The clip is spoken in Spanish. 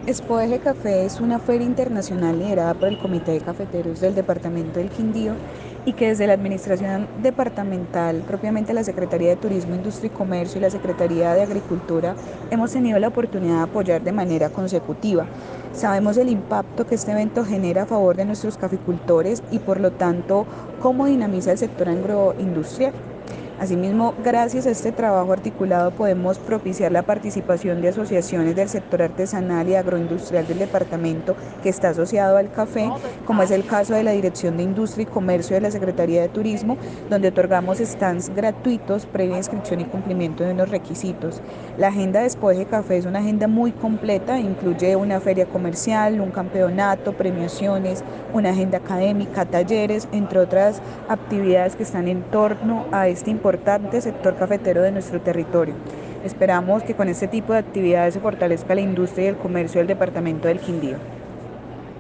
Expo Eje Café es una feria internacional liderada por el Comité de Cafeteros del Departamento del Quindío y que desde la Administración Departamental, propiamente la Secretaría de Turismo, Industria y Comercio y la Secretaría de Agricultura, hemos tenido la oportunidad de apoyar de manera consecutiva. Sabemos el impacto que este evento genera a favor de nuestros caficultores y por lo tanto cómo dinamiza el sector agroindustrial. Asimismo, gracias a este trabajo articulado podemos propiciar la participación de asociaciones del sector artesanal y agroindustrial del departamento que está asociado al café, como es el caso de la Dirección de Industria y Comercio de la Secretaría de Turismo, donde otorgamos stands gratuitos previa inscripción y cumplimiento de unos requisitos. La agenda de Expo Eje Café es una agenda muy completa, incluye una feria comercial, un campeonato, premiaciones, una agenda académica, talleres, entre otras actividades que están en torno a este importante sector cafetero de nuestro territorio. Esperamos que con este tipo de actividades se fortalezca la industria y el comercio del departamento del Quindío.